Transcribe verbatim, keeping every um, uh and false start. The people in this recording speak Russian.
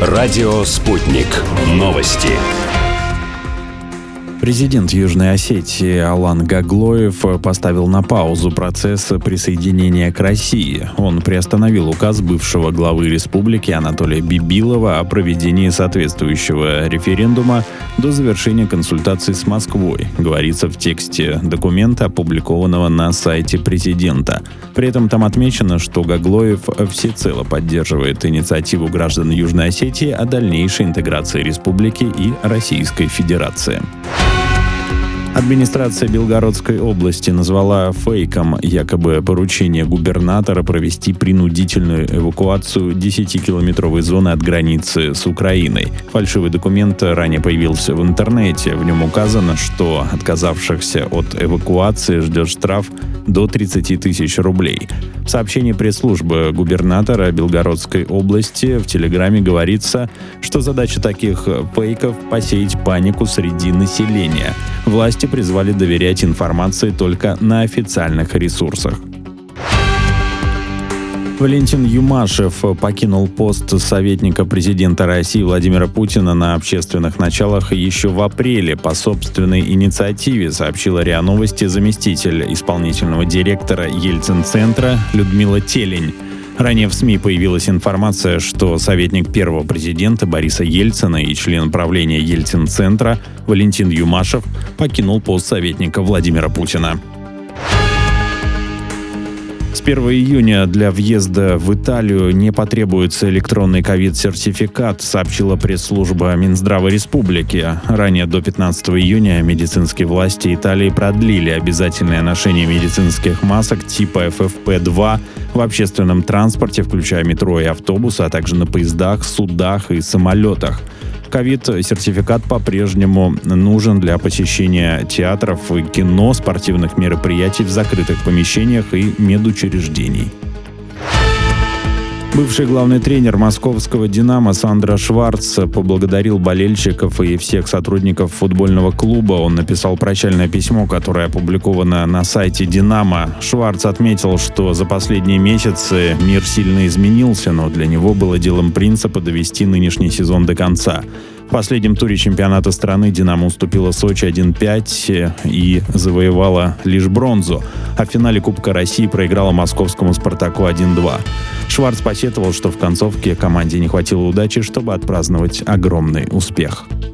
Радио «Спутник». Новости. Президент Южной Осетии Алан Гаглоев поставил на паузу процесс присоединения к России. Он приостановил указ бывшего главы республики Анатолия Бибилова о проведении соответствующего референдума до завершения консультаций с Москвой, говорится в тексте документа, опубликованного на сайте президента. При этом там отмечено, что Гаглоев всецело поддерживает инициативу граждан Южной Осетии о дальнейшей интеграции республики и Российской Федерации. Администрация Белгородской области назвала фейком якобы поручение губернатора провести принудительную эвакуацию десятикилометровой зоны от границы с Украиной. Фальшивый документ ранее появился в интернете. В нем указано, что отказавшихся от эвакуации ждет штраф до тридцать тысяч рублей. В сообщении пресс-службы губернатора Белгородской области в Телеграме говорится, что задача таких фейков – посеять панику среди населения. Власти призвали доверять информации только на официальных ресурсах. Валентин Юмашев покинул пост советника президента России Владимира Путина на общественных началах еще в апреле по собственной инициативе, сообщила РИА Новости заместитель исполнительного директора Ельцин-центра Людмила Телень. Ранее в СМИ появилась информация, что советник первого президента Бориса Ельцина и член правления Ельцин-центра Валентин Юмашев покинул пост советника Владимира Путина. С первого июня для въезда в Италию не потребуется электронный ковид-сертификат, сообщила пресс-служба Минздрава Республики. Ранее до пятнадцатого июня медицинские власти Италии продлили обязательное ношение медицинских масок типа эф эф пэ два в общественном транспорте, включая метро и автобусы, а также на поездах, судах и самолетах. Ковид-сертификат по-прежнему нужен для посещения театров и кино, спортивных мероприятий в закрытых помещениях и медучреждений. Бывший главный тренер московского «Динамо» Сандро Шварц поблагодарил болельщиков и всех сотрудников футбольного клуба. Он написал прощальное письмо, которое опубликовано на сайте «Динамо». Шварц отметил, что за последние месяцы мир сильно изменился, но для него было делом принципа довести нынешний сезон до конца. В последнем туре чемпионата страны «Динамо» уступила Сочи один пять и завоевала лишь бронзу, а в финале Кубка России проиграла московскому «Спартаку» один два. Шварц посетовал, что в концовке команде не хватило удачи, чтобы отпраздновать огромный успех.